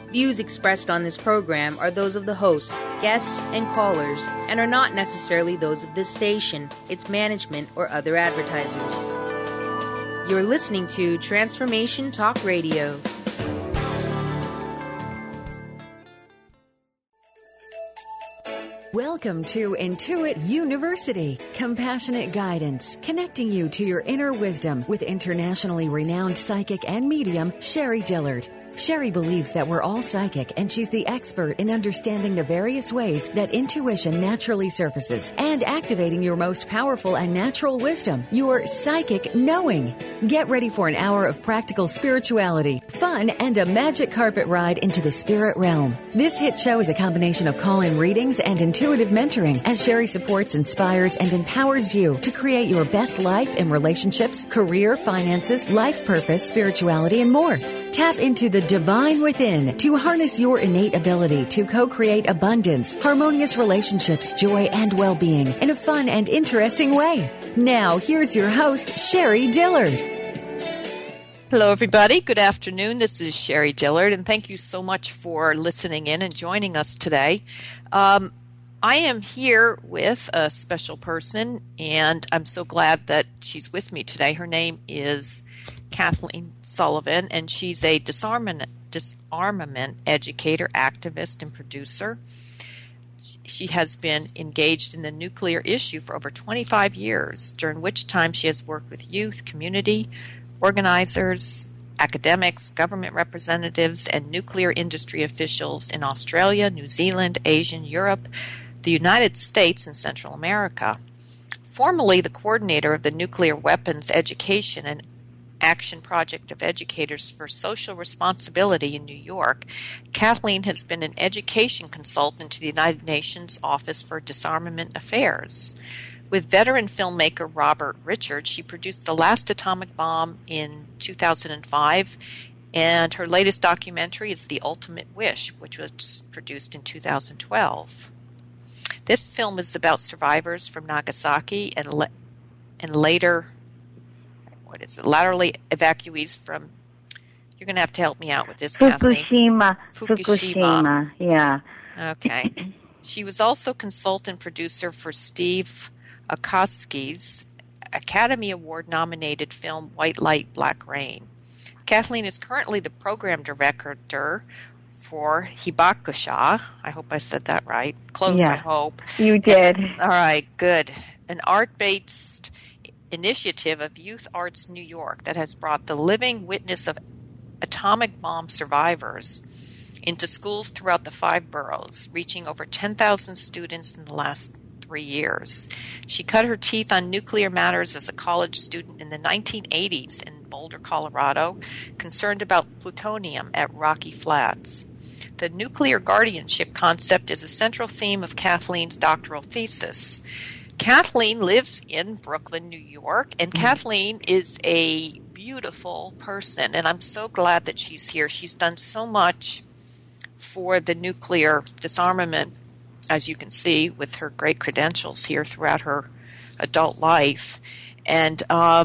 Views expressed on this program are those of the hosts, guests, and callers, and are not necessarily those of this station, its management, or other advertisers. You're listening to Transformation Talk Radio. Welcome to Intuit University, compassionate guidance, connecting you to your inner wisdom with internationally renowned psychic and medium, Sherry Dillard. Sherry believes that we're all psychic, and she's the expert in understanding the various ways that intuition naturally surfaces and activating your most powerful and natural wisdom, your psychic knowing. Get ready for an hour of practical spirituality, fun, and a magic carpet ride into the spirit realm. This hit show is a combination of call-in readings and intuitive mentoring as Sherry supports, inspires, and empowers you to create your best life in relationships, career, finances, life purpose, spirituality, and more. Tap into the divine within to harness your innate ability to co-create abundance, harmonious relationships, joy, and well-being in a fun and interesting way. Now, here's your host, Sherry Dillard. Hello, everybody. Good afternoon. This is Sherry Dillard, and thank you so much for listening in and joining us today. I am here with a special person, and I'm so glad that she's with me today. Her name is Kathleen Sullivan, and she's a disarmament educator, activist, and producer. She has been engaged in the nuclear issue for over 25 years, during which time she has worked with youth, community organizers, academics, government representatives, and nuclear industry officials in Australia, New Zealand, Asia, Europe, the United States, and Central America. Formerly the coordinator of the Nuclear Weapons Education and Action Project of Educators for Social Responsibility in New York, Kathleen has been an education consultant to the United Nations Office for Disarmament Affairs. With veteran filmmaker Robert Richards, she produced The Last Atomic Bomb in 2005, and her latest documentary is The Ultimate Wish, which was produced in 2012. This film is about survivors from Nagasaki and later laterally evacuees from, you're going to have to help me out with this, Kathleen. Fukushima, yeah. Okay. She was also consultant producer for Steve Akoski's Academy Award-nominated film White Light, Black Rain. Kathleen is currently the program director for Hibakusha. I hope I said that right. Close, yeah. I hope. You did. All right, good. An art-based initiative of Youth Arts New York that has brought the living witness of atomic bomb survivors into schools throughout the 5 boroughs, reaching over 10,000 students in the last 3 years. She cut her teeth on nuclear matters as a college student in the 1980s in Boulder, Colorado, concerned about plutonium at Rocky Flats. The nuclear guardianship concept is a central theme of Kathleen's doctoral thesis. Kathleen lives in Brooklyn, New York, and Kathleen is a beautiful person, and I'm so glad that she's here. She's done so much for the nuclear disarmament, as you can see, with her great credentials here throughout her adult life. And,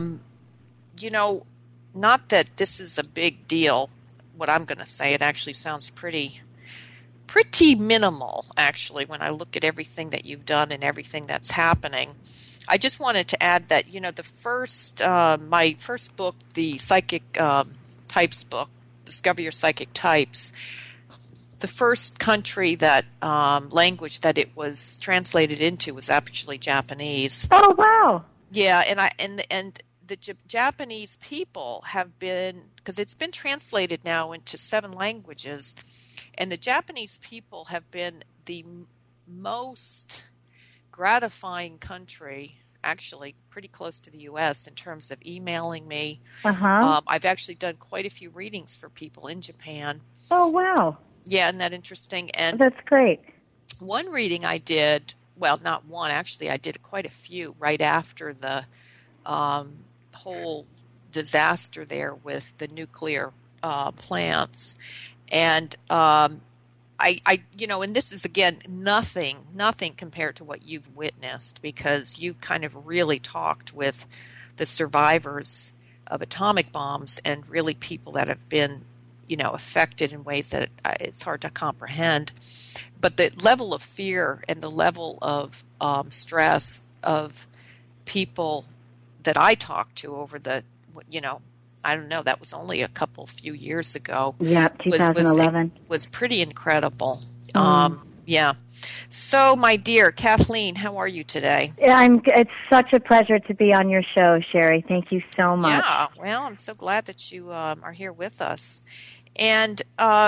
not that this is a big deal, what I'm going to say. It actually sounds pretty minimal, actually, when I look at everything that you've done and everything that's happening. I just wanted to add that, my first book, the Psychic Types book, Discover Your Psychic Types, the first country that language that it was translated into was actually Japanese. Oh, wow. Yeah, and the Japanese people have been, because it's been translated now into 7 languages, and the Japanese people have been the most gratifying country, actually pretty close to the U.S. in terms of emailing me. Uh-huh. I've actually done quite a few readings for people in Japan. Oh, wow. Yeah, isn't that interesting? And that's great. One reading I did, well, not one, actually, I did quite a few right after the whole disaster there with the nuclear plants. And and this is, again, nothing compared to what you've witnessed, because you kind of really talked with the survivors of atomic bombs and really people that have been affected in ways that it's hard to comprehend. But the level of fear and the level of stress of people that I talked to over the, I don't know, that was only a few years ago. Yeah, 2011. Was pretty incredible. Yeah. So, my dear Kathleen, how are you today? It's such a pleasure to be on your show, Sherry. Thank you so much. Yeah, well, I'm so glad that you are here with us. And,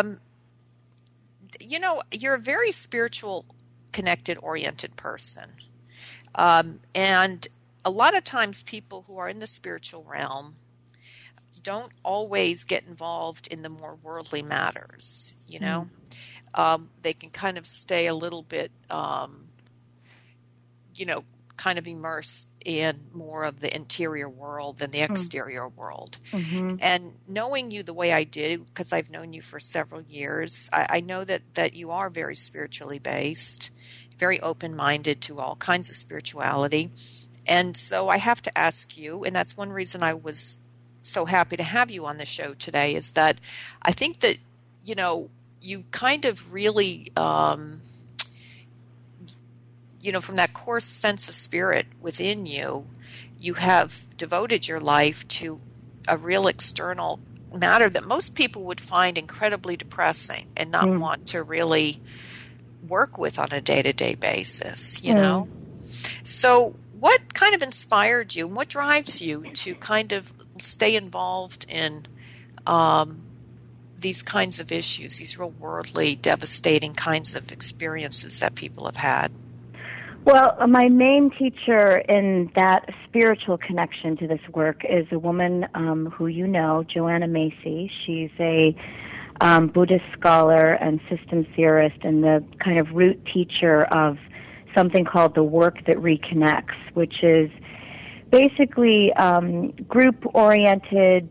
you're a very spiritual, connected, oriented person. And a lot of times people who are in the spiritual realm don't always get involved in the more worldly matters, They can kind of stay a little bit, kind of immersed in more of the interior world than the exterior world. Mm-hmm. And knowing you the way I did, because I've known you for several years, I know that you are very spiritually based, very open-minded to all kinds of spirituality. And so I have to ask you, and that's one reason I was so happy to have you on the show today, is that I think that, you kind of really, from that core sense of spirit within you, you have devoted your life to a real external matter that most people would find incredibly depressing and not want to really work with on a day-to-day basis, So what kind of inspired you and what drives you to kind of stay involved in these kinds of issues, these real worldly, devastating kinds of experiences that people have had? Well, my main teacher in that spiritual connection to this work is a woman who you know, Joanna Macy. She's a Buddhist scholar and systems theorist and the kind of root teacher of something called the work that reconnects, which is basically group-oriented,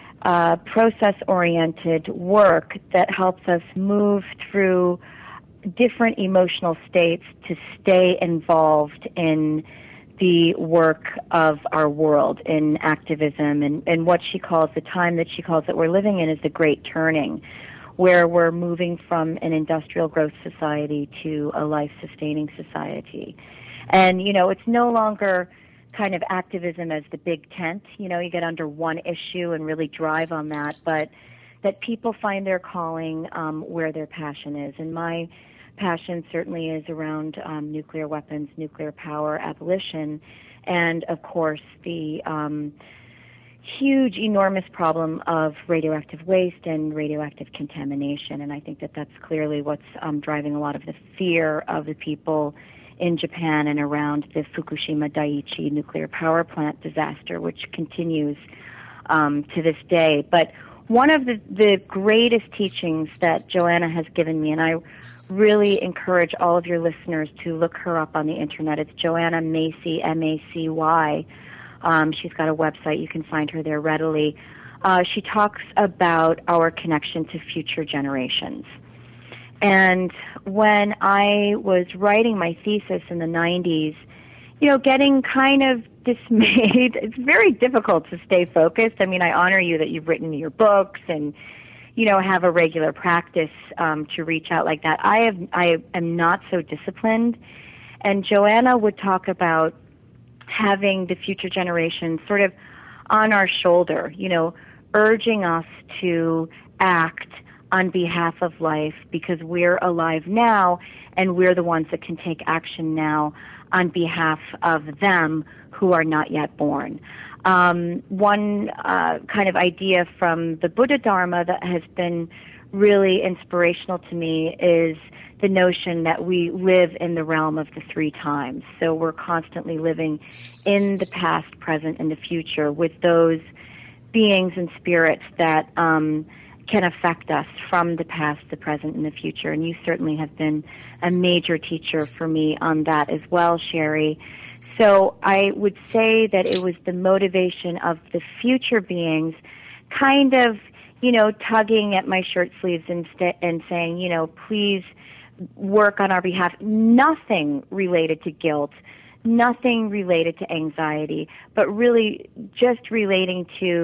process-oriented work that helps us move through different emotional states to stay involved in the work of our world, in activism, and what she calls, the time that she calls that we're living in is the Great Turning, where we're moving from an industrial growth society to a life-sustaining society. And, it's no longer kind of activism as the big tent, you get under one issue and really drive on that, but that people find their calling where their passion is. And my passion certainly is around nuclear weapons, nuclear power, abolition, and, of course, the huge, enormous problem of radioactive waste and radioactive contamination. And I think that that's clearly what's driving a lot of the fear of the people in Japan and around the Fukushima Daiichi nuclear power plant disaster, which continues to this day. But one of the greatest teachings that Joanna has given me, and I really encourage all of your listeners to look her up on the internet. It's Joanna Macy, M-A-C-Y. She's got a website. You can find her there readily. She talks about our connection to future generations. And when I was writing my thesis in the 90s, getting kind of dismayed, it's very difficult to stay focused. I mean, I honor you that you've written your books and, have a regular practice to reach out like that. I am not so disciplined. And Joanna would talk about having the future generations sort of on our shoulder, urging us to act on behalf of life because we're alive now and we're the ones that can take action now on behalf of them who are not yet born. One kind of idea from the Buddha Dharma that has been really inspirational to me is the notion that we live in the realm of the three times. So we're constantly living in the past, present, and the future with those beings and spirits that can affect us from the past, the present, and the future. And you certainly have been a major teacher for me on that as well, Sherry. So I would say that it was the motivation of the future beings kind of, tugging at my shirt sleeves and saying, please work on our behalf. Nothing related to guilt, nothing related to anxiety, but really just relating to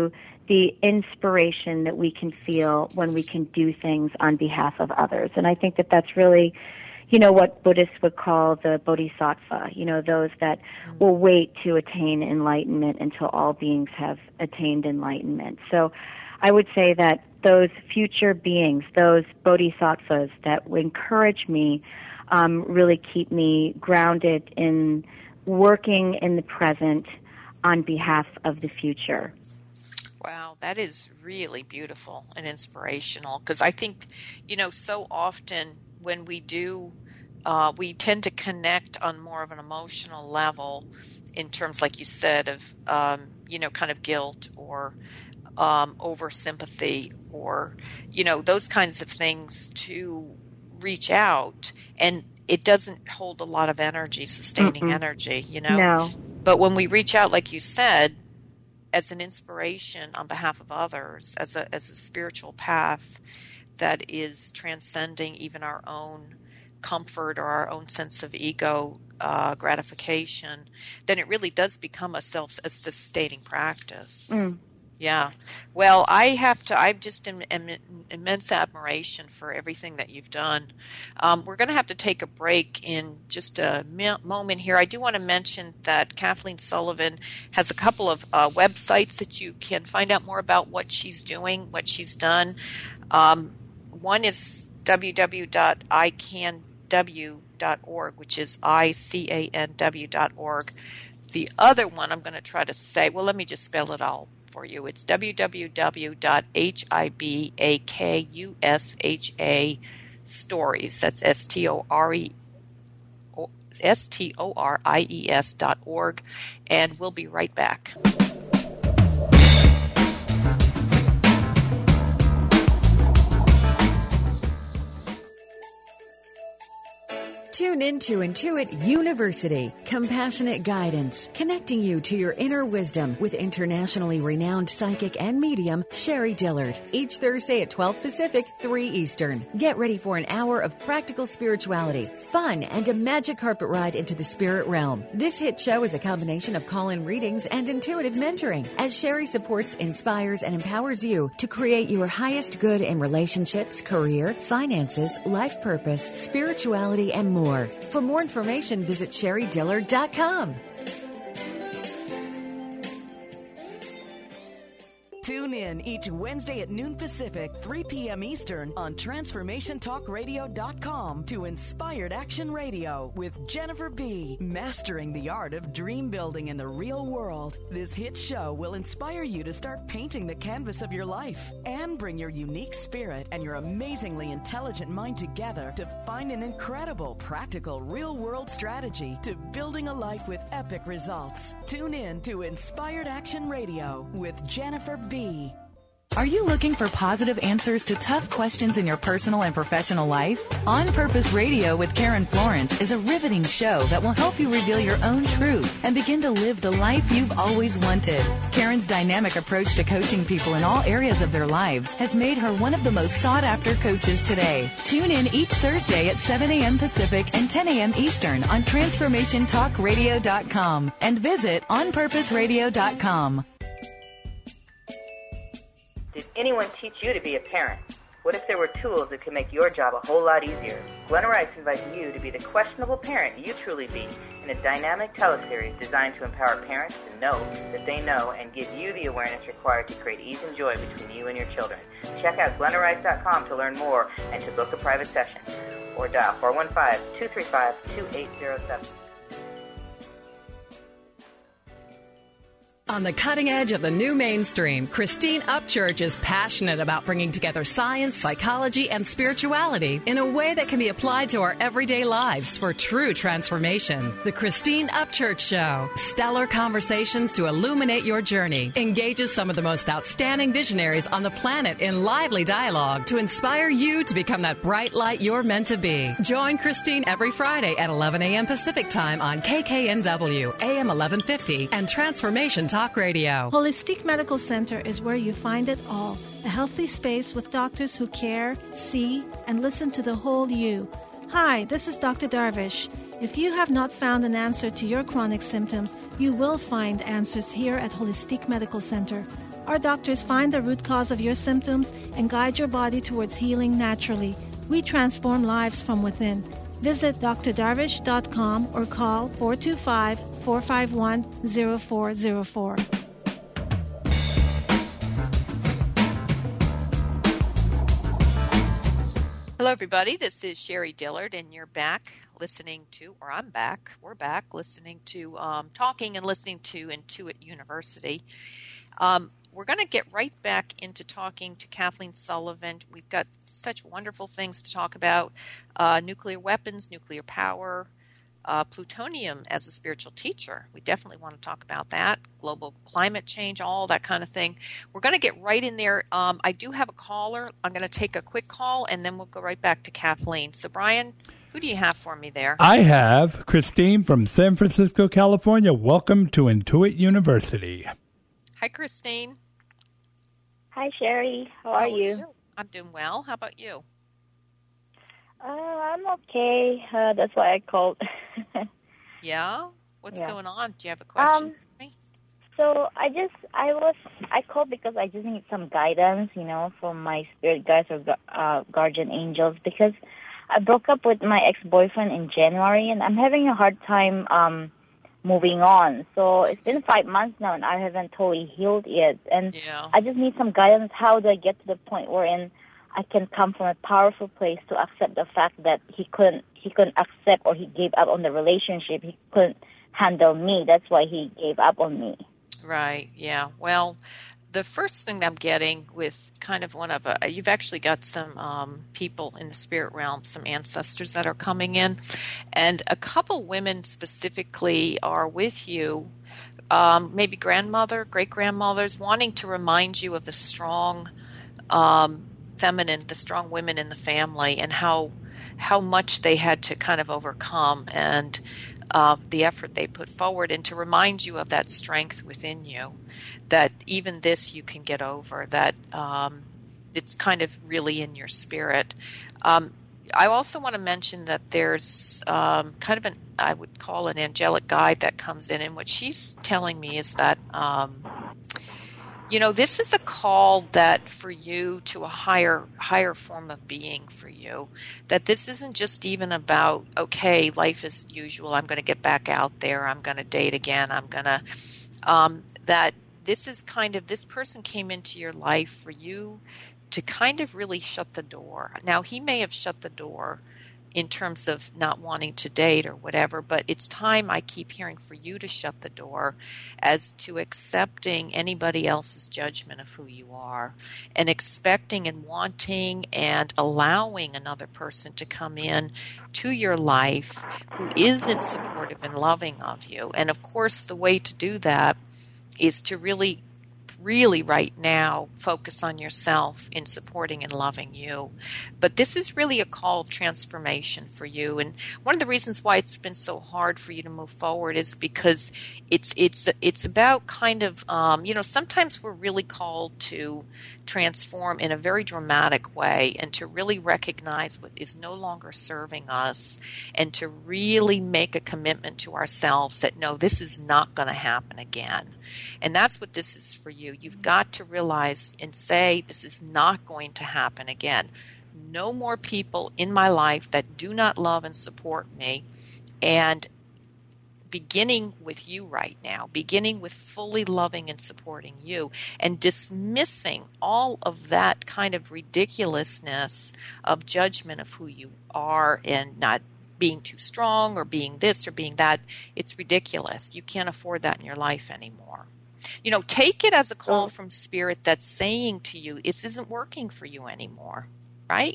the inspiration that we can feel when we can do things on behalf of others. And I think that that's really, what Buddhists would call the bodhisattva, those that will wait to attain enlightenment until all beings have attained enlightenment. So I would say that those future beings, those bodhisattvas that encourage me, really keep me grounded in working in the present on behalf of the future. Wow, that is really beautiful and inspirational, because I think, so often when we do, we tend to connect on more of an emotional level in terms, like you said, of, kind of guilt or over sympathy or, those kinds of things to reach out. And it doesn't hold a lot of energy, sustaining energy, No. But when we reach out, like you said, as an inspiration on behalf of others, as a spiritual path that is transcending even our own comfort or our own sense of ego gratification, then it really does become a sustaining practice. Yeah. Well, I've just immense admiration for everything that you've done. We're going to have to take a break in just a moment here. I do want to mention that Kathleen Sullivan has a couple of websites that you can find out more about what she's doing, what she's done. One is www.icanw.org, which is ICANW.org. The other one I'm going to try to say, well, let me just spell it all for you. It's www.hibakusha stories. That's STORIES.org. And we'll be right back. Tune into Intuit University, compassionate guidance, connecting you to your inner wisdom with internationally renowned psychic and medium Sherry Dillard. Each Thursday at 12 Pacific, 3 Eastern. Get ready for an hour of practical spirituality, fun, and a magic carpet ride into the spirit realm. This hit show is a combination of call-in readings and intuitive mentoring, as Sherry supports, inspires, and empowers you to create your highest good in relationships, career, finances, life purpose, spirituality, and more. For more information, visit SherryDillard.com. Tune in each Wednesday at noon Pacific, 3 p.m. Eastern on TransformationTalkRadio.com to Inspired Action Radio with Jennifer B. Mastering the art of dream building in the real world. This hit show will inspire you to start painting the canvas of your life and bring your unique spirit and your amazingly intelligent mind together to find an incredible, practical, real-world strategy to building a life with epic results. Tune in to Inspired Action Radio with Jennifer B. Are you looking for positive answers to tough questions in your personal and professional life? On Purpose Radio with Karen Florence is a riveting show that will help you reveal your own truth and begin to live the life you've always wanted. Karen's dynamic approach to coaching people in all areas of their lives has made her one of the most sought-after coaches today. Tune in each Thursday at 7 a.m. Pacific and 10 a.m. Eastern on TransformationTalkRadio.com and visit OnPurposeRadio.com. Did anyone teach you to be a parent? What if there were tools that could make your job a whole lot easier? Glenna Rice invites you to be the questionable parent you truly be in a dynamic teleseries designed to empower parents to know that they know and give you the awareness required to create ease and joy between you and your children. Check out GlennaRice.com to learn more and to book a private session. Or dial 415-235-2807. On the cutting edge of the new mainstream, Christine Upchurch is passionate about bringing together science, psychology, and spirituality in a way that can be applied to our everyday lives for true transformation. The Christine Upchurch Show, stellar conversations to illuminate your journey, engages some of the most outstanding visionaries on the planet in lively dialogue to inspire you to become that bright light you're meant to be. Join Christine every Friday at 11 a.m. Pacific Time on KKNW, AM 1150, and Transformation Talk Radio. Holistic Medical Center is where you find it all. A healthy space with doctors who care, see, and listen to the whole you. Hi, this is Dr. Darvish. If you have not found an answer to your chronic symptoms, you will find answers here at Holistic Medical Center. Our doctors find the root cause of your symptoms and guide your body towards healing naturally. We transform lives from within. Visit drdarvish.com or call 425-451-0404. Hello, everybody. This is Sherry Dillard, and you're back listening to, or I'm back, we're back listening to, talking and listening to Intuit University. We're going to get right back into talking to Kathleen Sullivan. We've got such wonderful things to talk about, nuclear weapons, nuclear power, plutonium as a spiritual teacher. We definitely want to talk about that, global climate change, all that kind of thing. We're going to get right in there. I do have a caller. I'm going to take a quick call, and then we'll go right back to Kathleen. So, Brian, who do you have for me there? I have Christine from San Francisco, California. Welcome to Intuit University. Hi, Christine. Hi, Sherry. How are you? I'm doing well. How about you? I'm okay. That's why I called. Yeah? What's going on? Do you have a question for me? So I called because I just need some guidance, from my spirit guides or guardian angels, because I broke up with my ex-boyfriend in January, and I'm having a hard time moving on. So it's been 5 months now, and I haven't totally healed yet. And I just need some guidance. How do I get to the point wherein I can come from a powerful place to accept the fact that he couldn't accept, or he gave up on the relationship. He couldn't handle me. That's why he gave up on me. Right. Yeah. Well, the first thing I'm getting with kind of you've actually got some people in the spirit realm, some ancestors that are coming in, and a couple women specifically are with you, maybe grandmother, great-grandmothers, wanting to remind you of the strong feminine, the strong women in the family, and how much they had to kind of overcome, and the effort they put forward, and to remind you of that strength within you, that even this you can get over, that it's kind of really in your spirit. I also want to mention that there's kind of I would call an angelic guide that comes in, and what she's telling me is that this is a call that for you to a higher form of being for you, that this isn't just even about, okay, life as usual, I'm going to get back out there, I'm going to date again, I'm going to, that this is kind of, this person came into your life for you to kind of really shut the door. Now, he may have shut the door in terms of not wanting to date or whatever, but it's time, I keep hearing, for you to shut the door as to accepting anybody else's judgment of who you are, and expecting and wanting and allowing another person to come in to your life who isn't supportive and loving of you. And of course, the way to do that is to really right now focus on yourself in supporting and loving you. But this is really a call of transformation for you. And one of the reasons why it's been so hard for you to move forward is because it's about kind of, sometimes we're really called to transform in a very dramatic way, and to really recognize what is no longer serving us, and to really make a commitment to ourselves that, no, this is not going to happen again. And that's what this is for you. You've got to realize and say, this is not going to happen again. No more people in my life that do not love and support me. And beginning with you right now, beginning with fully loving and supporting you, and dismissing all of that kind of ridiculousness of judgment of who you are, and not being too strong or being this or being that. It's ridiculous. You can't afford that in your life anymore. Take it as a call from Spirit that's saying to you, this isn't working for you anymore, right?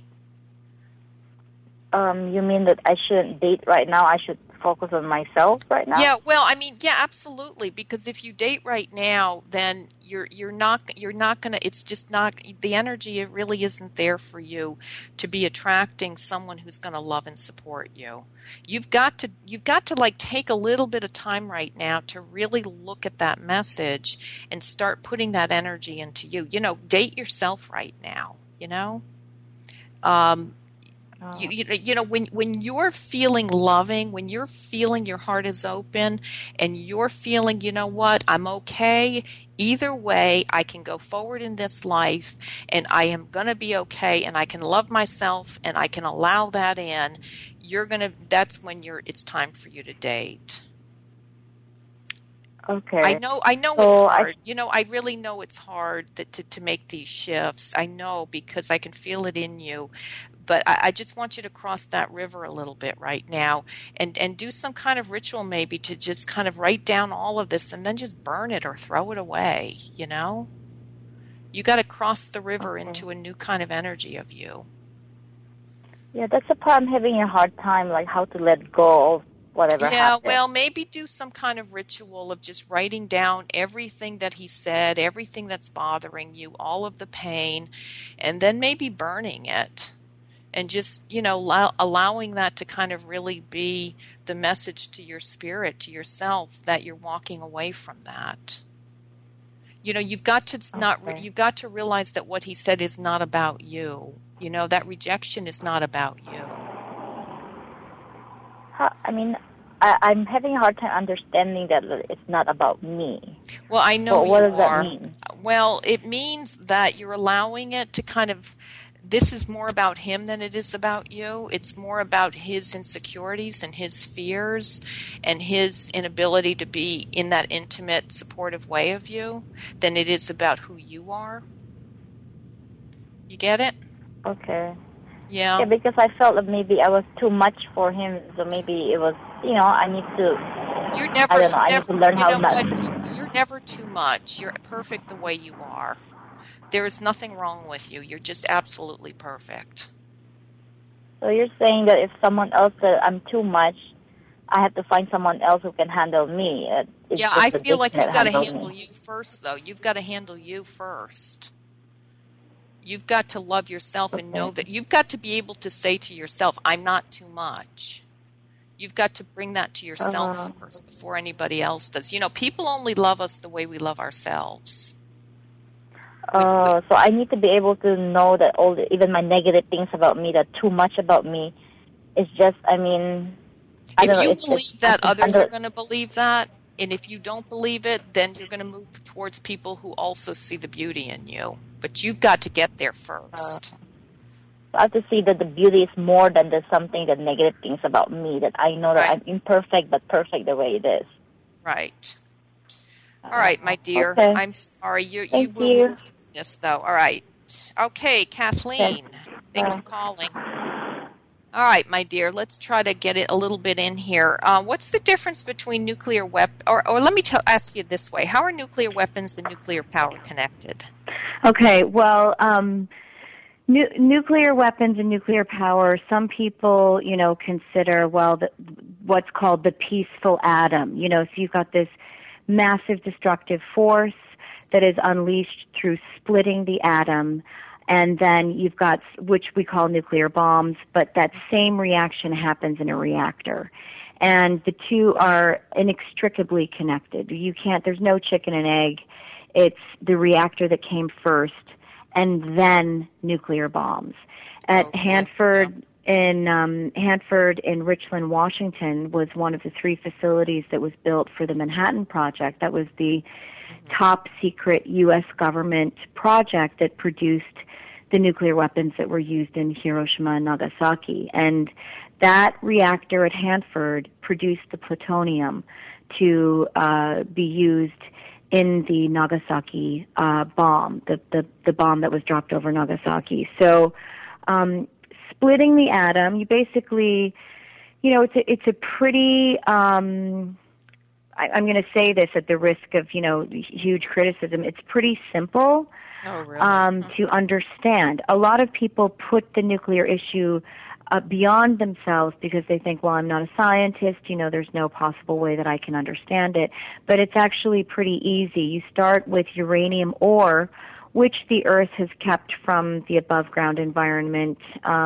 You mean that I shouldn't date right now? I should focus on myself right now? Yeah, well, absolutely. Because if you date right now, then you're not gonna. It's just not the energy. It really isn't there for you to be attracting someone who's going to love and support you. You've got to take a little bit of time right now to really look at that message and start putting that energy into you. Date yourself right now. When you're feeling loving, when you're feeling your heart is open, and you're feeling, I'm okay, Either way, I can go forward in this life, and I am going to be okay, and I can love myself, and I can allow that in. That's when it's time for you to date. Okay. I know it's hard. I really know it's hard to make these shifts. I know, because I can feel it in you. But I just want you to cross that river a little bit right now and do some kind of ritual, maybe, to just kind of write down all of this and then just burn it or throw it away, You got to cross the river into a new kind of energy of you. Yeah, that's the part I'm having a hard time, like how to let go of whatever happened. Yeah, well, maybe do some kind of ritual of just writing down everything that he said, everything that's bothering you, all of the pain, and then maybe burning it. And just, allowing that to kind of really be the message to your spirit, to yourself, that you're walking away from that. You've got to you've got to realize that what he said is not about you. That rejection is not about you. I'm having a hard time understanding that it's not about me. Well, I know what you does are. That mean? Well, it means that you're allowing it to kind of. This is more about him than it is about you. It's more about his insecurities and his fears and his inability to be in that intimate, supportive way of you than it is about who you are. You get it? Okay. Yeah. Yeah, because I felt that maybe I was too much for him, so maybe it was, I need to... You're never... I don't know, I need to learn how much. You're never too much. You're perfect the way you are. There is nothing wrong with you. You're just absolutely perfect. So you're saying that if someone else said I'm too much, I have to find someone else who can handle me. I feel like you've got to handle you first, though. You've got to handle you first. You've got to love yourself and know that you've got to be able to say to yourself, I'm not too much. You've got to bring that to yourself first before anybody else does. People only love us the way we love ourselves. So I need to be able to know that even my negative things about me, that too much about me, is just, I don't know. If you believe that, others are going to believe that. And if you don't believe it, then you're going to move towards people who also see the beauty in you. But you've got to get there first. I have to see that the beauty is more than the negative things about me, that I know that I'm imperfect but perfect the way it is. Right. All right, my dear. Okay. I'm sorry. You Thank will you. move through this, though. All right. Okay, Kathleen. Thanks for calling. All right, my dear. Let's try to get it a little bit in here. What's the difference between nuclear weapons? Or let me ask you this way. How are nuclear weapons and nuclear power connected? Okay, well, nuclear weapons and nuclear power, some people, consider, what's called the peaceful atom. So you've got this massive destructive force that is unleashed through splitting the atom, and then you've got, which we call nuclear bombs, but that same reaction happens in a reactor. And the two are inextricably connected. There's no chicken and egg. It's the reactor that came first, and then nuclear bombs. At Hanford in Richland, Washington, was one of the 3 facilities that was built for the Manhattan Project. That was the top secret U.S. government project that produced the nuclear weapons that were used in Hiroshima and Nagasaki. And that reactor at Hanford produced the plutonium to be used in the Nagasaki bomb, the bomb that was dropped over Nagasaki. So splitting the atom, you basically, it's a pretty, I'm going to say this at the risk of, huge criticism, it's pretty simple to understand. A lot of people put the nuclear issue beyond themselves because they think, well, I'm not a scientist, there's no possible way that I can understand it. But it's actually pretty easy. You start with uranium ore, which the Earth has kept from the above-ground environment.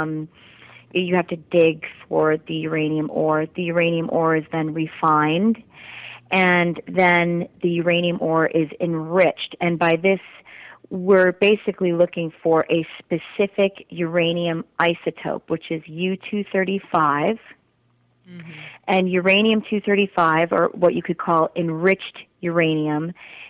You have to dig for the uranium ore. The uranium ore is then refined, and then the uranium ore is enriched. And by this, we're basically looking for a specific uranium isotope, which is U-235. And uranium-235, or what you could call enriched uranium,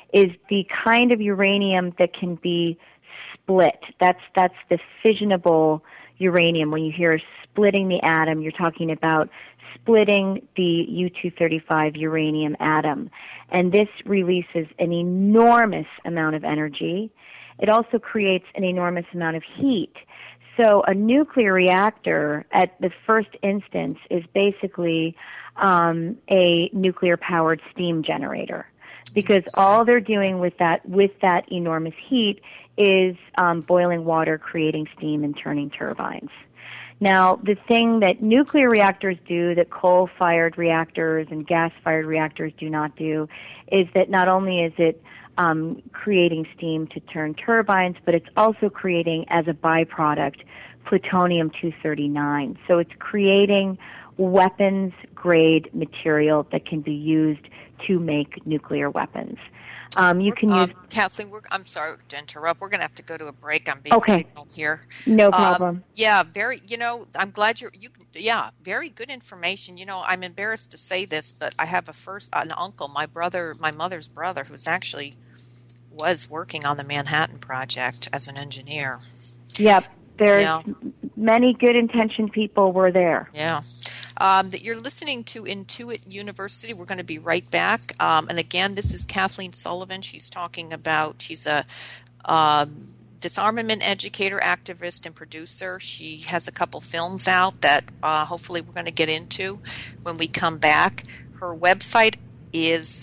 is the kind of uranium that can be split. That's the fissionable uranium. When you hear splitting the atom, you're talking about splitting the U-235 uranium atom. And this releases an enormous amount of energy. It also creates an enormous amount of heat. So a nuclear reactor, at the first instance, is basically a nuclear-powered steam generator, because all they're doing with that enormous heat is boiling water, creating steam, and turning turbines. Now, the thing that nuclear reactors do that coal-fired reactors and gas-fired reactors do not do is that not only is it creating steam to turn turbines, but it's also creating, as a byproduct, plutonium-239. So it's creating weapons-grade material that can be used to make nuclear weapons. You can use... Kathleen, I'm sorry to interrupt. We're going to have to go to a break. I'm being signaled here. No problem. I'm glad very good information. I'm embarrassed to say this, but I have an uncle, my mother's brother, who's actually was working on the Manhattan Project as an engineer. Yep. There's many good-intentioned people were there. Yeah. That you're listening to Intuit University. We're going to be right back. And again, this is Kathleen Sullivan. She's a disarmament educator, activist, and producer. She has a couple films out that hopefully we're going to get into when we come back. Her website is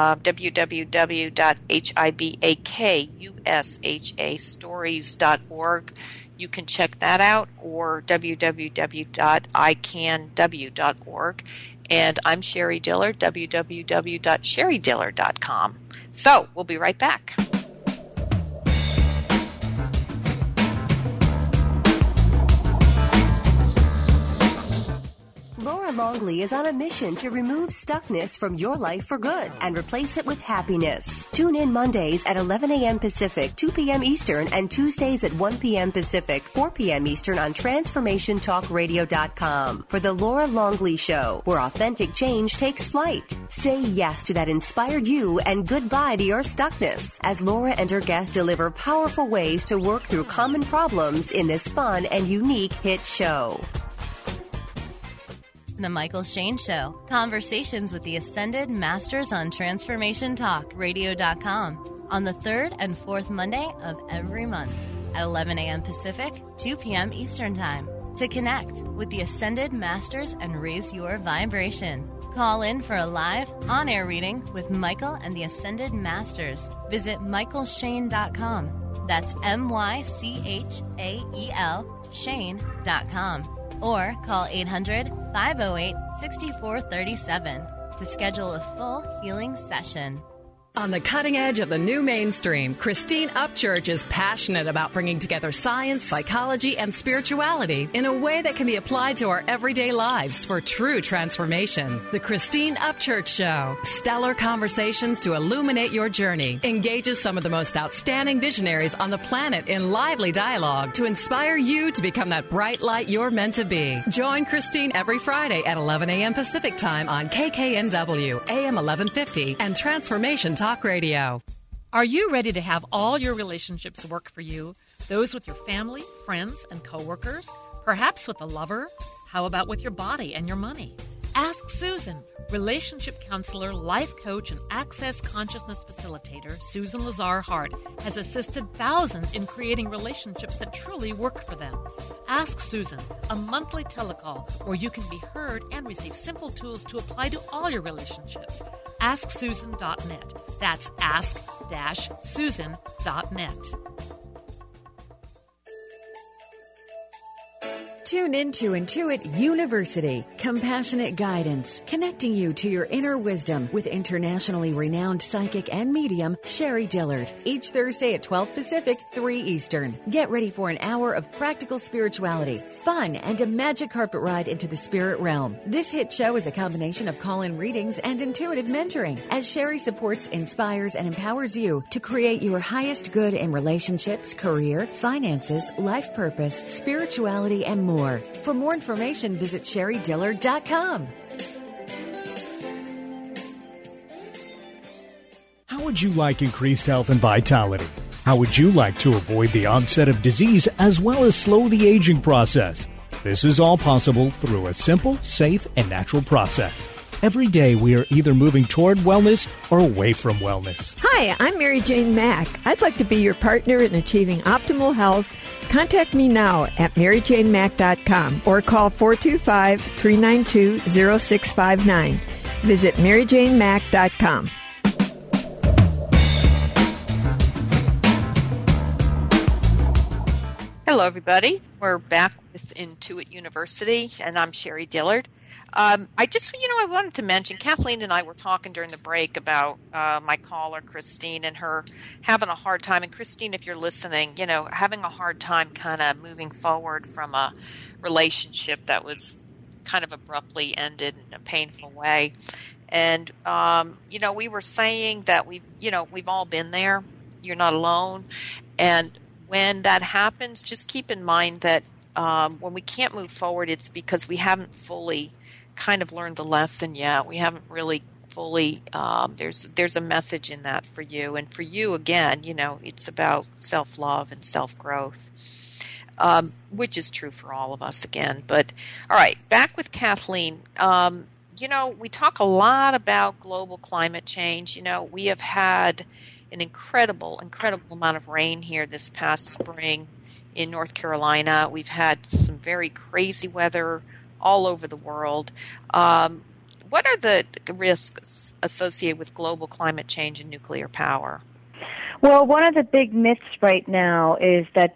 www.hibakushastories.org. You can check that out, or www.icanw.org. And I'm Sherry Dillard, www.sherrydillard.com. So we'll be right back. Laura Longley is on a mission to remove stuckness from your life for good and replace it with happiness. Tune in Mondays at 11 a.m. Pacific, 2 p.m. Eastern, and Tuesdays at 1 p.m. Pacific, 4 p.m. Eastern on TransformationTalkRadio.com for the Laura Longley Show, where authentic change takes flight. Say yes to that inspired you and goodbye to your stuckness as Laura and her guests deliver powerful ways to work through common problems in this fun and unique hit show. The Michael Shane Show. Conversations with the Ascended Masters on TransformationTalkRadio.com on the third and fourth Monday of every month at 11 a.m. Pacific, 2 p.m. Eastern Time. To connect with the Ascended Masters and raise your vibration, call in for a live, on-air reading with Michael and the Ascended Masters. Visit michaelshane.com. That's MyChael Shane.com. Or call 800-508-6437 to schedule a full healing session. On the cutting edge of the new mainstream, Christine Upchurch is passionate about bringing together science, psychology, and spirituality in a way that can be applied to our everyday lives for true transformation. The Christine Upchurch Show, stellar conversations to illuminate your journey, engages some of the most outstanding visionaries on the planet in lively dialogue to inspire you to become that bright light you're meant to be. Join Christine every Friday at 11 a.m. Pacific Time on KKNW, AM 1150, and Transformation Talk Radio. Are you ready to have all your relationships work for you? Those with your family, friends, and coworkers? Perhaps with a lover? How about with your body and your money? Ask Susan. Relationship counselor, life coach, and access consciousness facilitator Susan Lazar-Hart has assisted thousands in creating relationships that truly work for them. Ask Susan, a monthly telecall where you can be heard and receive simple tools to apply to all your relationships. AskSusan.net. That's ask-susan.net. Tune in to Intuit University, compassionate guidance, connecting you to your inner wisdom with internationally renowned psychic and medium Sherry Dillard. Each Thursday at 12 Pacific, 3 Eastern. Get ready for an hour of practical spirituality, fun, and a magic carpet ride into the spirit realm. This hit show is a combination of call-in readings and intuitive mentoring, as Sherry supports, inspires, and empowers you to create your highest good in relationships, career, finances, life purpose, spirituality, and more. For more information, visit sherrydillard.com. How How would you like increased health and vitality? How would you like to avoid the onset of disease as well as slow the aging process? This is all possible through a simple, safe, and natural process. Every day we are either moving toward wellness or away from wellness. Hi, I'm Mary Jane Mack. I'd like to be your partner in achieving optimal health. Contact me now at maryjanemack.com or call 425-392-0659. Visit maryjanemack.com. Hello, everybody. We're back with Intuit University, and I'm Sherry Dillard. I wanted to mention, Kathleen and I were talking during the break about my caller, Christine, and her having a hard time. And Christine, if you're listening, having a hard time kind of moving forward from a relationship that was kind of abruptly ended in a painful way. And, we were saying that we've all been there. You're not alone. And when that happens, just keep in mind that when we can't move forward, it's because we haven't fully kind of learned the lesson yet. We haven't really fully, there's a message in that for you. And for you, again, it's about self-love and self-growth, which is true for all of us again. But, all right, back with Kathleen. We talk a lot about global climate change. We have had an incredible amount of rain here this past spring in North Carolina. We've had some very crazy weather all over the world. What are the risks associated with global climate change and nuclear power? Well, one of the big myths right now is that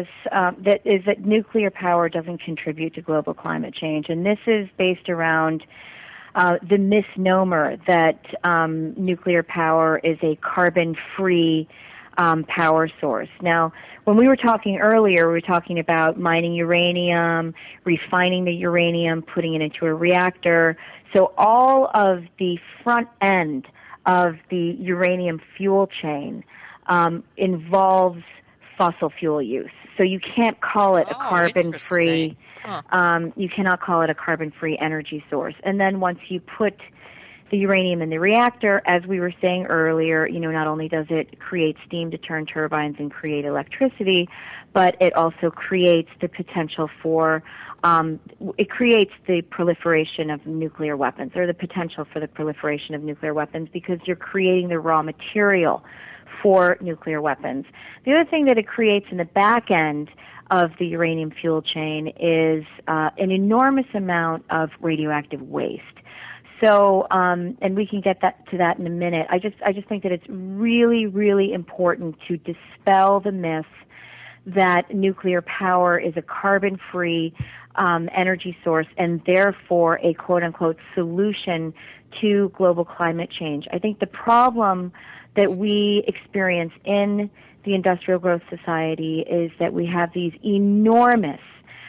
that nuclear power doesn't contribute to global climate change, and this is based around the misnomer that nuclear power is a carbon-free power source. Now, when we were talking earlier, we were talking about mining uranium, refining the uranium, putting it into a reactor. So all of the front end of the uranium fuel chain involves fossil fuel use. So you can't call it a carbon-free. You cannot call it a carbon-free energy source. And then once you put the uranium in the reactor, as we were saying earlier, not only does it create steam to turn turbines and create electricity, but it also creates the potential for, it creates the proliferation of nuclear weapons, or the potential for the proliferation of nuclear weapons, because you're creating the raw material for nuclear weapons. The other thing that it creates in the back end of the uranium fuel chain is an enormous amount of radioactive waste. So, and we can get to that in a minute. I just think that it's really, really important to dispel the myth that nuclear power is a carbon-free energy source and therefore a quote-unquote solution to global climate change. I think the problem that we experience in the industrial growth society is that we have these enormous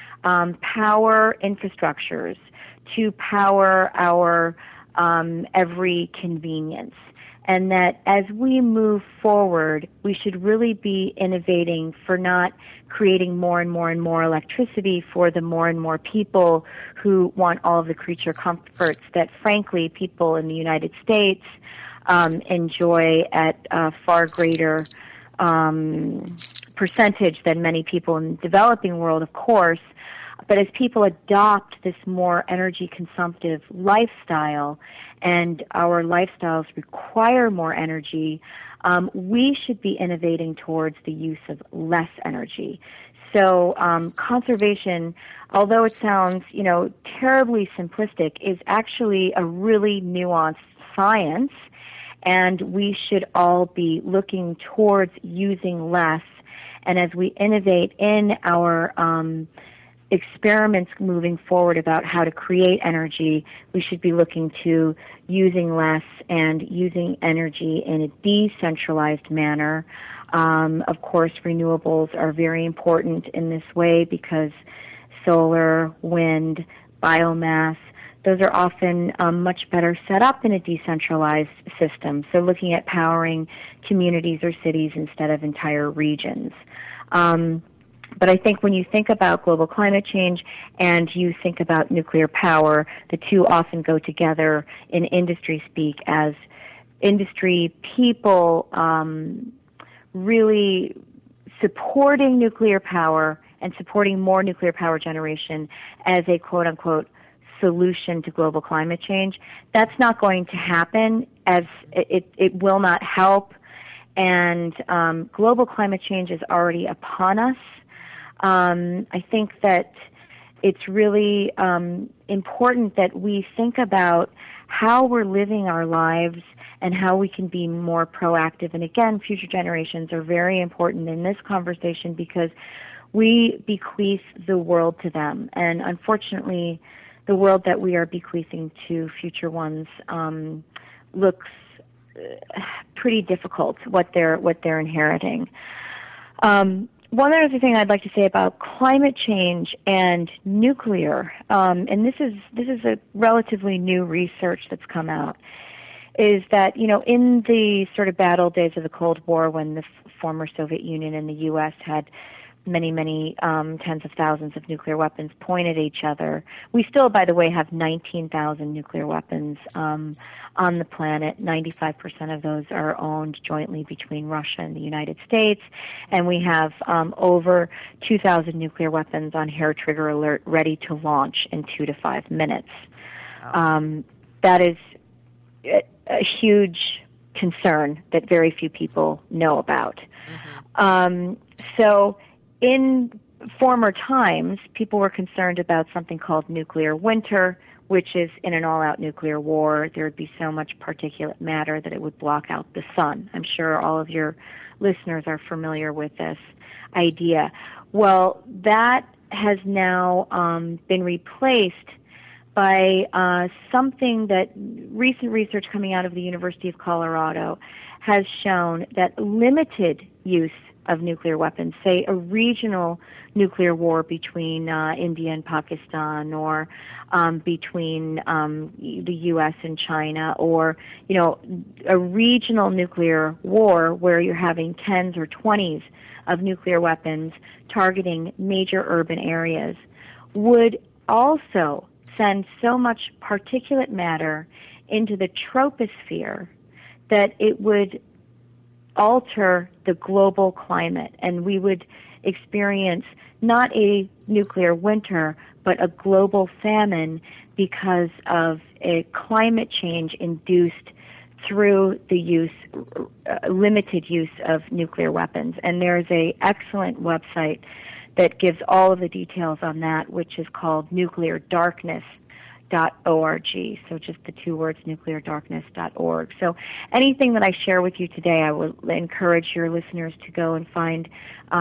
power infrastructures to power our every convenience. And that as we move forward, we should really be innovating for not creating more and more and more electricity for the more and more people who want all of the creature comforts that, frankly, people in the United States enjoy at a far greater percentage than many people in the developing world, of course. But as people adopt this more energy consumptive lifestyle, and our lifestyles require more energy, we should be innovating towards the use of less energy. So conservation, although it sounds, terribly simplistic, is actually a really nuanced science, and we should all be looking towards using less. And as we innovate in our experiments moving forward about how to create energy, we should be looking to using less and using energy in a decentralized manner. Of course, renewables are very important in this way because solar, wind, biomass, those are often much better set up in a decentralized system. So looking at powering communities or cities instead of entire regions. But I think when you think about global climate change and you think about nuclear power, the two often go together in industry speak as industry, people really supporting nuclear power and supporting more nuclear power generation as a quote-unquote solution to global climate change. That's not going to happen, as it will not help, and global climate change is already upon us. I think that it's really important that we think about how we're living our lives and how we can be more proactive. And again, future generations are very important in this conversation because we bequeath the world to them. And unfortunately, the world that we are bequeathing to future ones looks pretty difficult, what they're inheriting. One other thing I'd like to say about climate change and nuclear, and this is a relatively new research that's come out, is that, in the sort of battle days of the Cold War, when the former Soviet Union and the U.S. had many tens of thousands of nuclear weapons pointed at each other. We still, by the way, have 19,000 nuclear weapons on the planet. 95% of those are owned jointly between Russia and the United States, and we have over 2,000 nuclear weapons on hair trigger alert, ready to launch in 2 to 5 minutes. Wow. That is a huge concern that very few people know about. Mm-hmm. So in former times, people were concerned about something called nuclear winter, which is in an all-out nuclear war, there would be so much particulate matter that it would block out the sun. I'm sure all of your listeners are familiar with this idea. Well, that has now been replaced by something that recent research coming out of the University of Colorado has shown that limited use of nuclear weapons, say a regional nuclear war between India and Pakistan, or between the U.S. and China, or a regional nuclear war where you're having 10s or 20s of nuclear weapons targeting major urban areas, would also send so much particulate matter into the troposphere that it would alter the global climate, and we would experience not a nuclear winter, but a global famine because of a climate change induced through the limited use of nuclear weapons. And there's an excellent website that gives all of the details on that, which is called nucleardarkness.org. So just the two words, nucleardarkness.org. So anything that I share with you today, I will encourage your listeners to go and find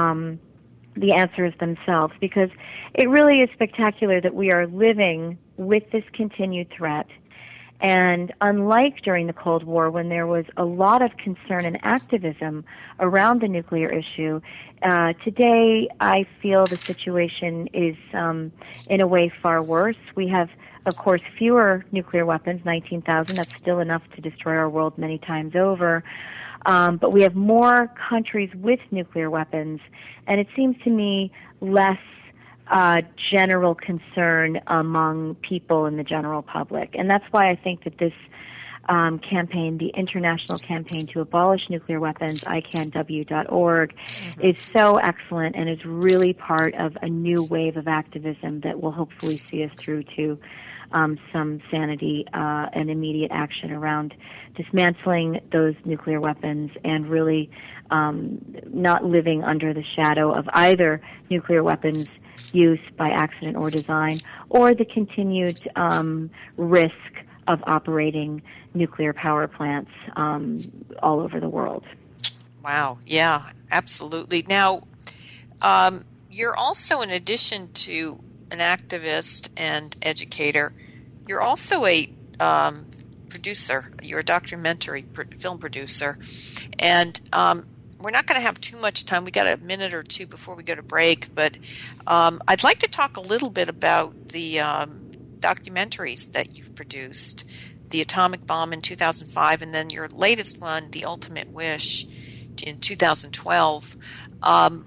the answers themselves, because it really is spectacular that we are living with this continued threat. And unlike during the Cold War, when there was a lot of concern and activism around the nuclear issue, today I feel the situation is in a way far worse. We have, of course, fewer nuclear weapons, 19,000. That's still enough to destroy our world many times over. But we have more countries with nuclear weapons, and it seems to me less general concern among people in the general public. And that's why I think that this campaign, the international campaign to abolish nuclear weapons, icanw.org, is so excellent and is really part of a new wave of activism that will hopefully see us through to some sanity and immediate action around dismantling those nuclear weapons and really not living under the shadow of either nuclear weapons use by accident or design, or the continued risk of operating nuclear power plants all over the world. Wow. Yeah, absolutely. Now, you're also, in addition to an activist and educator, you're also a producer. You're a documentary film producer. And we're not going to have too much time. We got a minute or two before we go to break, but I'd like to talk a little bit about the documentaries that you've produced, The Atomic Bomb in 2005, and then your latest one, The Ultimate Wish, in 2012. And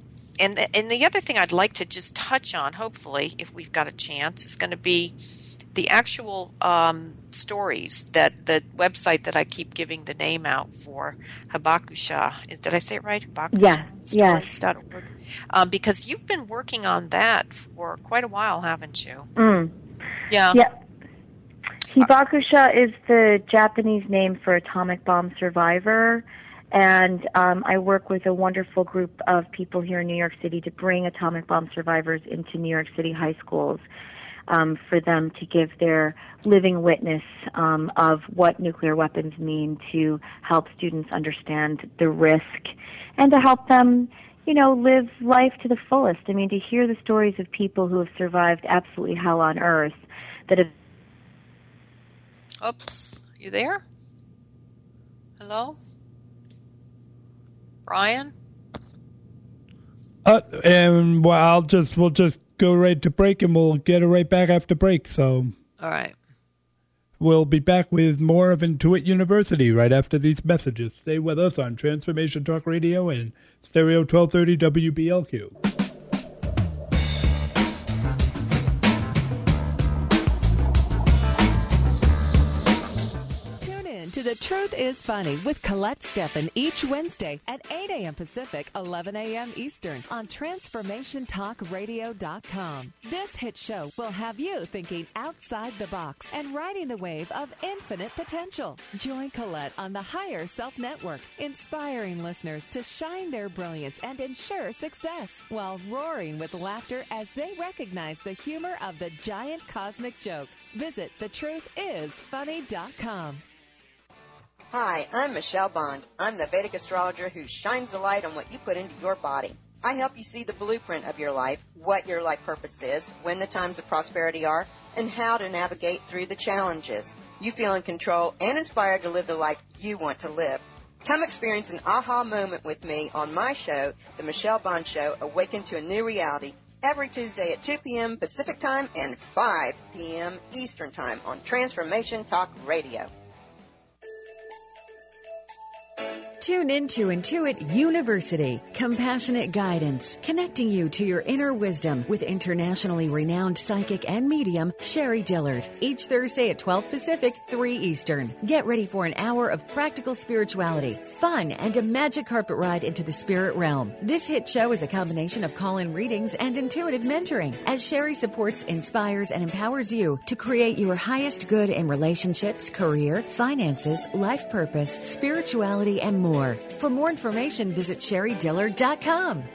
the other thing I'd like to just touch on, hopefully, if we've got a chance, is going to be the actual stories, that the website that I keep giving the name out for, Habakusha, did I say it right? Stories.org. Because you've been working on that for quite a while, haven't you? Yeah. Hibakusha is the Japanese name for atomic bomb survivor, and I work with a wonderful group of people here in New York City to bring atomic bomb survivors into New York City high schools for them to give their living witness of what nuclear weapons mean, to help students understand the risk and to help them, live life to the fullest. I mean, to hear the stories of people who have survived absolutely hell on earth that have... Oops, you there? Hello? Brian? And we'll just go right to break, and we'll get it right back after break. So, all right. We'll be back with more of Intuit University right after these messages. Stay with us on Transformation Talk Radio and Stereo 1230 WBLQ. To The Truth is Funny with Colette Steffen each Wednesday at 8 a.m. Pacific, 11 a.m. Eastern on TransformationTalkRadio.com. This hit show will have you thinking outside the box and riding the wave of infinite potential. Join Colette on the Higher Self Network, inspiring listeners to shine their brilliance and ensure success while roaring with laughter as they recognize the humor of the giant cosmic joke. Visit TheTruthIsFunny.com. Hi, I'm Michelle Bond. I'm the Vedic astrologer who shines the light on what you put into your body. I help you see the blueprint of your life, what your life purpose is, when the times of prosperity are, and how to navigate through the challenges. You feel in control and inspired to live the life you want to live. Come experience an aha moment with me on my show, The Michelle Bond Show, Awaken to a New Reality, every Tuesday at 2 p.m. Pacific Time and 5 p.m. Eastern Time on Transformation Talk Radio. Tune in to Intuit University, compassionate guidance, connecting you to your inner wisdom with internationally renowned psychic and medium Sherry Dillard. Each Thursday at 12 Pacific, 3 Eastern. Get ready for an hour of practical spirituality, fun, and a magic carpet ride into the spirit realm. This hit show is a combination of call-in readings and intuitive mentoring, as Sherry supports, inspires, and empowers you to create your highest good in relationships, career, finances, life purpose, spirituality, and more. For more information, visit SherryDillard.com.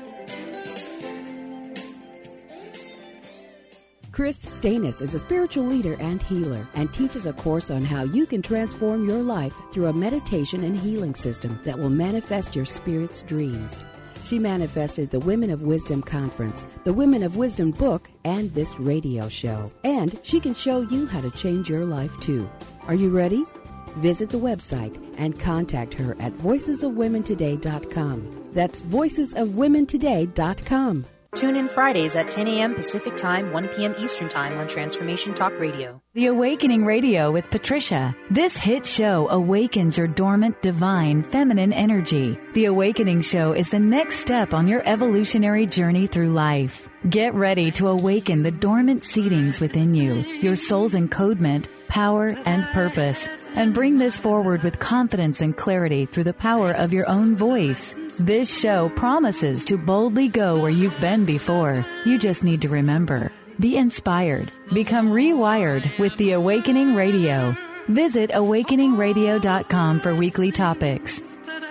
Chris Stanis is a spiritual leader and healer and teaches a course on how you can transform your life through a meditation and healing system that will manifest your spirit's dreams. She manifested the Women of Wisdom Conference, the Women of Wisdom book, and this radio show. And she can show you how to change your life too. Are you ready? Visit the website and contact her at voicesofwomentoday.com. That's voicesofwomentoday.com. Tune in Fridays at 10 a.m. Pacific Time, 1 p.m. Eastern Time on Transformation Talk Radio. The Awakening Radio with Patricia. This hit show awakens your dormant, divine, feminine energy. The Awakening Show is the next step on your evolutionary journey through life. Get ready to awaken the dormant seedings within you, your soul's encodement, power, and purpose, and bring this forward with confidence and clarity through the power of your own voice. This show promises to boldly go where you've been before. You just need to remember. Be inspired. Become rewired with The Awakening Radio. Visit awakeningradio.com for weekly topics.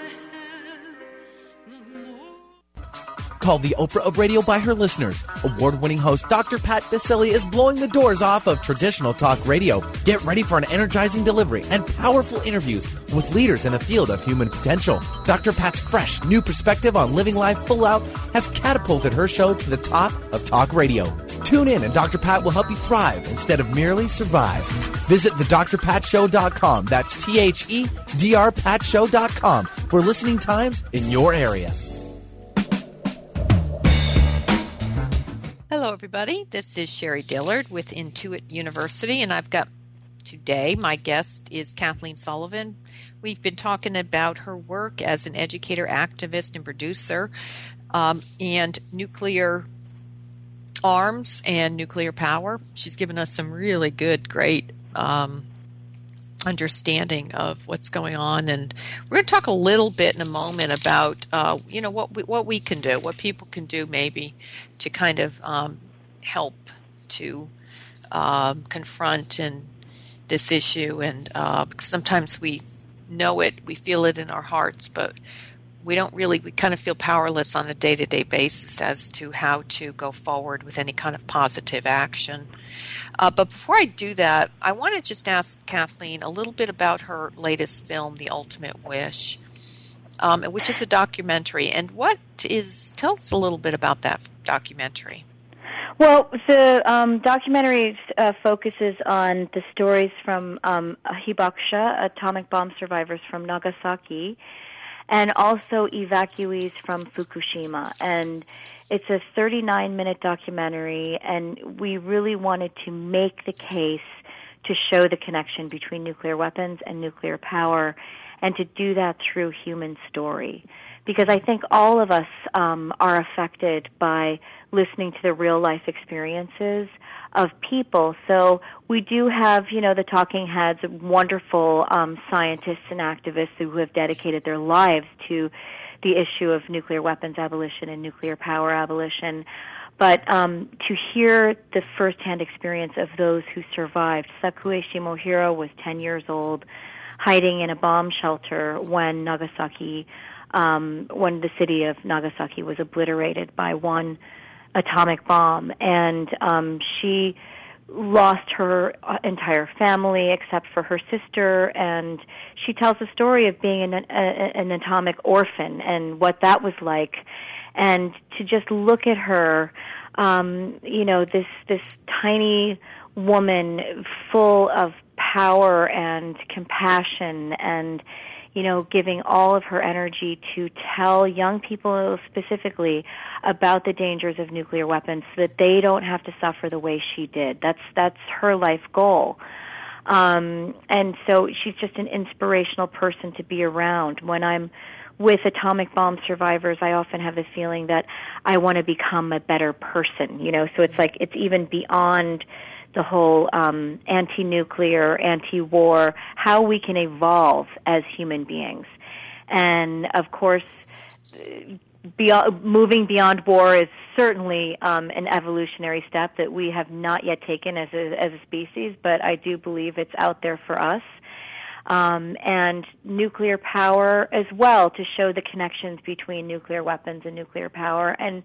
Called the Oprah of radio by her listeners, award-winning host Dr. Pat Baccili is blowing the doors off of traditional talk radio. Get ready for an energizing delivery and powerful interviews with leaders in the field of human potential. Dr. Pat's fresh, new perspective on living life full out has catapulted her show to the top of talk radio. Tune in and Dr. Pat will help you thrive instead of merely survive. Visit thedrpatshow.com. That's THEDRPatShow.com for listening times in your area. Hello, everybody. This is Sherry Dillard with Intuit University, and I've got today, my guest is Kathleen Sullivan. We've been talking about her work as an educator, activist, and producer, and nuclear arms and nuclear power. She's given us some really good, great understanding of what's going on, and we're going to talk a little bit in a moment about what we can do, what people can do maybe to kind of help to confront this issue, and because sometimes we know it, we feel it in our hearts, but we kind of feel powerless on a day-to-day basis as to how to go forward with any kind of positive action. But before I do that, I want to just ask Kathleen a little bit about her latest film, The Ultimate Wish, which is a documentary. And tell us a little bit about that documentary. Well, the documentary focuses on the stories from Hibakusha, atomic bomb survivors from Nagasaki, and also evacuees from Fukushima. And it's a 39-minute documentary, and we really wanted to make the case to show the connection between nuclear weapons and nuclear power, and to do that through human story. Because I think all of us are affected by listening to the real-life experiences of people. So we do have, the talking heads, wonderful scientists and activists who have dedicated their lives to the issue of nuclear weapons abolition and nuclear power abolition. But to hear the first-hand experience of those who survived. Sakue Shimohiro was 10 years old, hiding in a bomb shelter when the city of Nagasaki was obliterated by one atomic bomb, and she lost her entire family except for her sister, and she tells the story of being an atomic orphan and what that was like, and to just look at her, this tiny woman full of power and compassion and giving all of her energy to tell young people specifically about the dangers of nuclear weapons so that they don't have to suffer the way she did. That's her life goal. And so she's just an inspirational person to be around. When I'm with atomic bomb survivors, I often have the feeling that I want to become a better person, so it's like it's even beyond the whole anti-nuclear, anti-war, how we can evolve as human beings. And, of course, moving beyond war is certainly an evolutionary step that we have not yet taken as a species, but I do believe it's out there for us. And nuclear power as well, to show the connections between nuclear weapons and nuclear power. And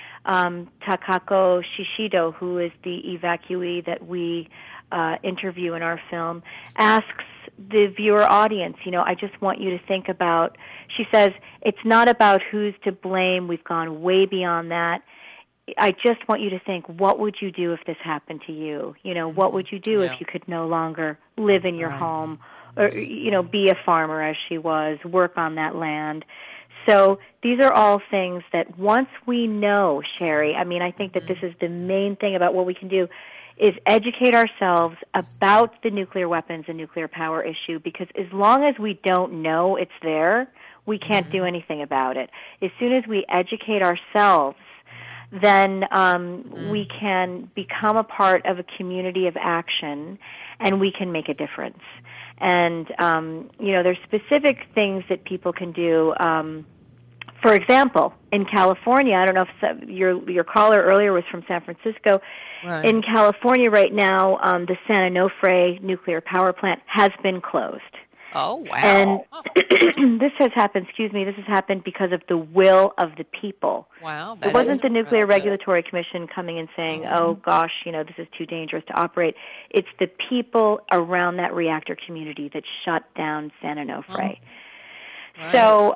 Takako Shishido, who is the evacuee that we interview in our film, asks the viewer audience, I just want you to think about, she says, it's not about who's to blame. We've gone way beyond that. I just want you to think, what would you do if this happened to you? What would you do if you could no longer live in your home or, be a farmer as she was, work on that land? So these are all things that once we know, Sherry, I think that this is the main thing about what we can do, is educate ourselves about the nuclear weapons and nuclear power issue, because as long as we don't know it's there, we can't do anything about it. As soon as we educate ourselves, then we can become a part of a community of action, and we can make a difference. And, there's specific things that people can do. For example, in California, I don't know if your caller earlier was from San Francisco. Right. In California right now, the San Onofre nuclear power plant has been closed. Oh, wow. And this has happened because of the will of the people. Wow. It wasn't the Nuclear Regulatory Commission coming and saying, oh, gosh, this is too dangerous to operate. It's the people around that reactor community that shut down San Onofre. Right. So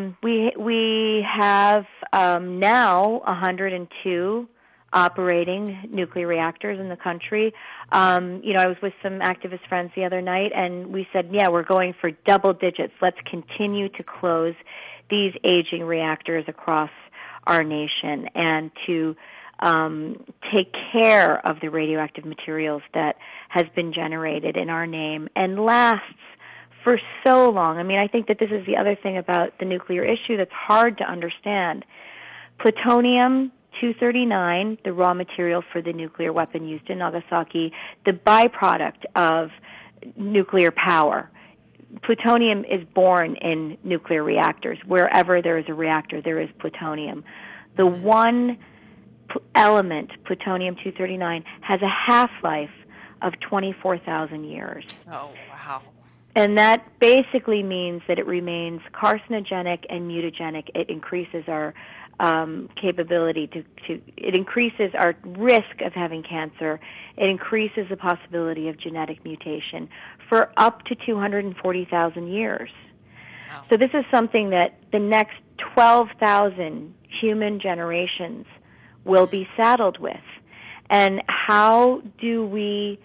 we have now 102 operating nuclear reactors in the country. I was with some activist friends the other night, and we said, we're going for double digits. Let's continue to close these aging reactors across our nation and to take care of the radioactive materials that has been generated in our name and lasts for so long. I think that this is the other thing about the nuclear issue that's hard to understand. Plutonium plutonium-239, the raw material for the nuclear weapon used in Nagasaki, the byproduct of nuclear power. Plutonium is born in nuclear reactors. Wherever there is a reactor, there is plutonium. The one element, plutonium-239, has a half-life of 24,000 years. Oh, wow. And that basically means that it remains carcinogenic and mutagenic. It increases our capability it increases our risk of having cancer. It increases the possibility of genetic mutation for up to 240,000 years. Wow. So this is something that the next 12,000 human generations will be saddled with. And how do we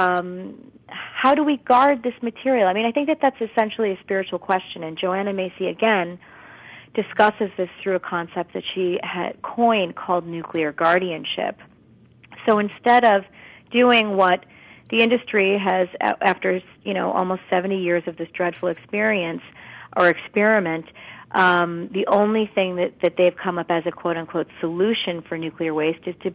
guard this material? I mean, I think that that's essentially a spiritual question, and Joanna Macy, again, discusses this through a concept that she had coined called nuclear guardianship. So instead of doing what the industry has, after almost 70 years of this dreadful experience or experiment, the only thing that they've come up as a quote-unquote solution for nuclear waste is to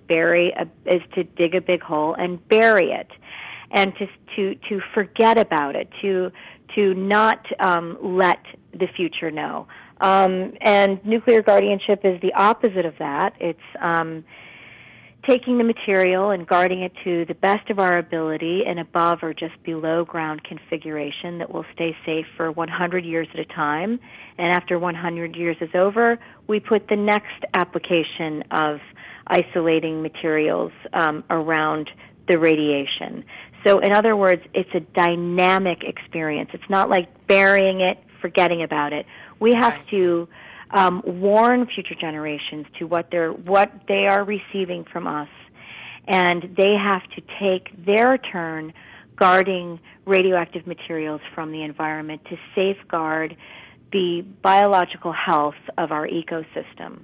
dig a big hole and bury it, and to forget about it, to not let the future know. And nuclear guardianship is the opposite of that. It's taking the material and guarding it to the best of our ability in above or just below ground configuration that will stay safe for 100 years at a time. And after 100 years is over, we put the next application of isolating materials around the radiation. So in other words, it's a dynamic experience. It's not like burying it, forgetting about it. We have to warn future generations to what they are receiving from us, and they have to take their turn guarding radioactive materials from the environment to safeguard the biological health of our ecosystem.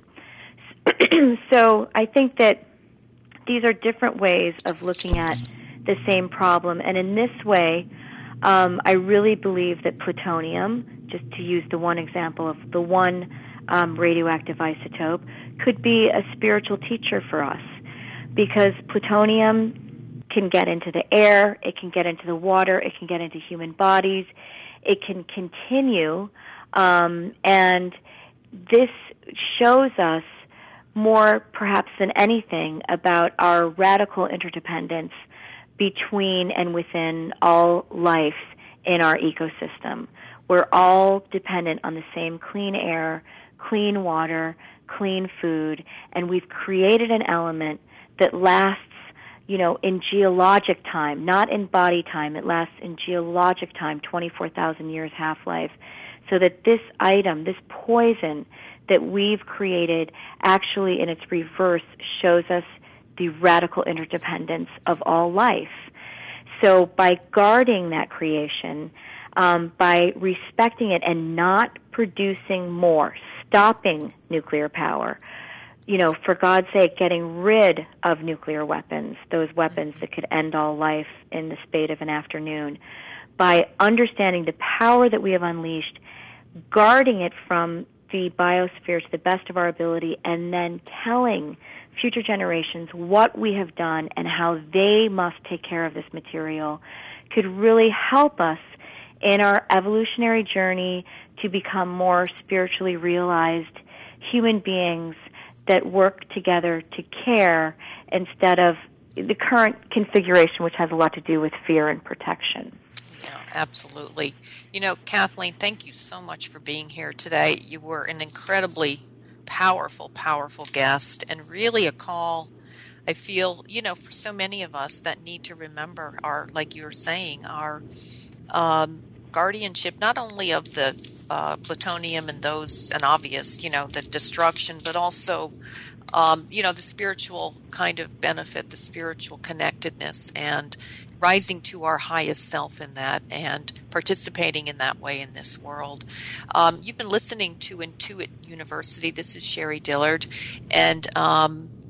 So I think that these are different ways of looking at the same problem, and in this way, I really believe that plutonium, just to use the one example of the one radioactive isotope, could be a spiritual teacher for us, because plutonium can get into the air, it can get into the water, it can get into human bodies, it can continue, and this shows us more perhaps than anything about our radical interdependence between and within all life in our ecosystem. We're all dependent on the same clean air, clean water, clean food, and we've created an element that lasts, in geologic time, not in body time. It lasts in geologic time, 24,000 years half-life, so that this item, this poison that we've created, actually in its reverse shows us the radical interdependence of all life. So by guarding that creation, by respecting it and not producing more, stopping nuclear power, for God's sake, getting rid of nuclear weapons, those weapons that could end all life in the spate of an afternoon, by understanding the power that we have unleashed, guarding it from the biosphere to the best of our ability, and then telling future generations what we have done and how they must take care of this material, could really help us in our evolutionary journey to become more spiritually realized human beings that work together to care instead of the current configuration, which has a lot to do with fear and protection. Yeah, absolutely. Kathleen, thank you so much for being here today. You were an incredibly powerful guest, and really a call, I feel, for so many of us that need to remember our, like you were saying, our guardianship, not only of the plutonium and those, and obvious, the destruction, but also, the spiritual kind of benefit, the spiritual connectedness, and rising to our highest self in that and participating in that way in this world. You've been listening to Intuit University. This is Sherry Dillard, and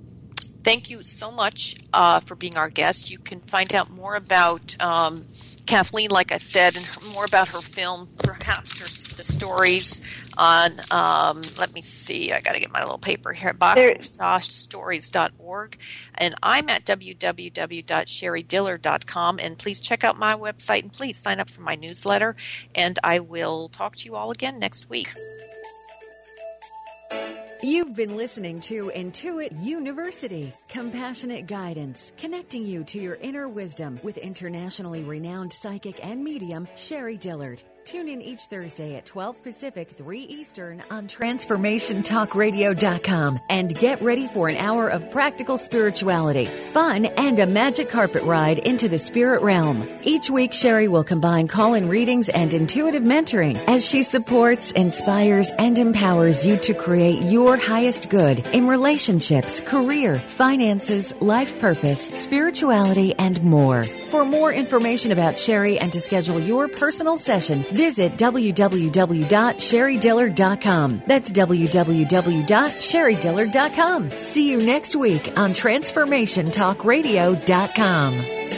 thank you so much for being our guest. You can find out more about Kathleen, like I said, and more about her film, perhaps the stories on, let me see, I got to get my little paper here, BachStories.org. And I'm at www.sherrydiller.com. And please check out my website and please sign up for my newsletter. And I will talk to you all again next week. You've been listening to Intuit University, compassionate guidance, connecting you to your inner wisdom with internationally renowned psychic and medium, Sherry Dillard. Tune in each Thursday at 12 Pacific, 3 Eastern on TransformationTalkRadio.com and get ready for an hour of practical spirituality, fun, and a magic carpet ride into the spirit realm. Each week, Sherry will combine call-in readings and intuitive mentoring as she supports, inspires, and empowers you to create your highest good in relationships, career, finances, life purpose, spirituality, and more. For more information about Sherry and to schedule your personal session, visit www.sherrydillard.com. That's www.sherrydillard.com. See you next week on TransformationTalkRadio.com.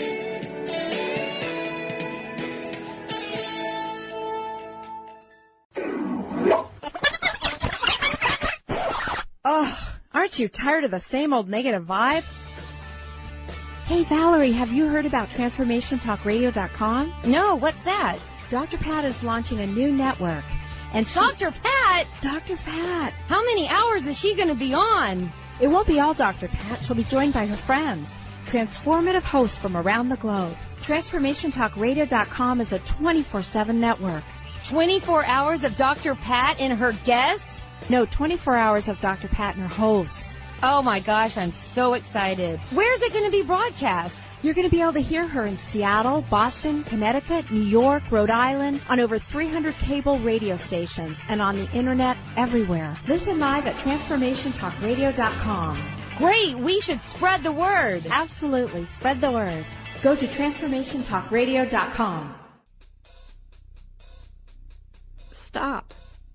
Oh, aren't you tired of the same old negative vibe? Hey, Valerie, have you heard about TransformationTalkRadio.com? No, what's that? Dr. Pat is launching a new network. And Dr. Pat? Dr. Pat. How many hours is she going to be on? It won't be all Dr. Pat. She'll be joined by her friends, transformative hosts from around the globe. TransformationTalkRadio.com is a 24/7 network. 24 hours of Dr. Pat and her guests? No, 24 hours of Dr. Pat and her hosts. Oh my gosh, I'm so excited. Where's it going to be broadcast? You're going to be able to hear her in Seattle, Boston, Connecticut, New York, Rhode Island, on over 300 cable radio stations, and on the internet everywhere. Listen live at TransformationTalkRadio.com. Great, we should spread the word. Absolutely, spread the word. Go to TransformationTalkRadio.com. Stop.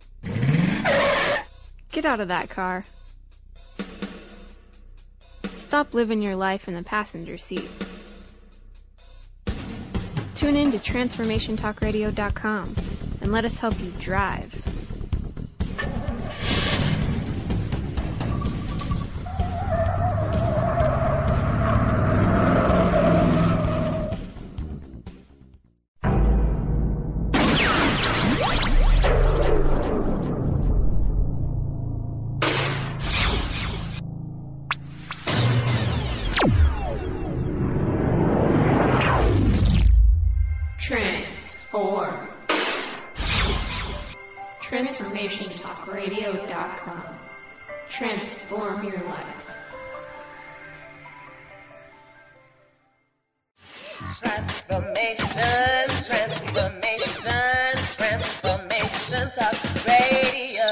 Get out of that car. Stop living your life in the passenger seat. Tune in to TransformationTalkRadio.com and let us help you drive. Transform. TransformationTalkRadio.com. Transform your life. Transformation, Talk Radio.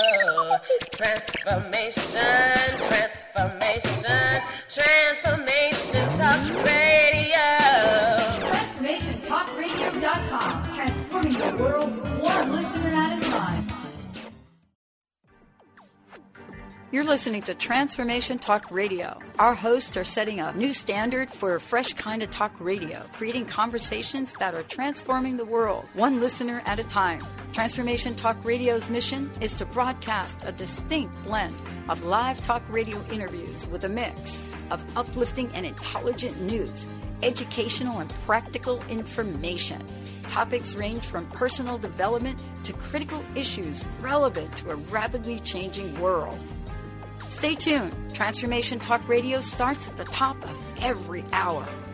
Transformation Talk Radio. TransformationTalkRadio.com. Transforming the world one listener at a time. You're listening to Transformation Talk Radio. Our hosts are setting a new standard for a fresh kind of talk radio, creating conversations that are transforming the world, one listener at a time. Transformation Talk Radio's mission is to broadcast a distinct blend of live talk radio interviews with a mix of uplifting and intelligent news, educational and practical information. Topics range from personal development to critical issues relevant to a rapidly changing world. Stay tuned. Transformation Talk Radio starts at the top of every hour.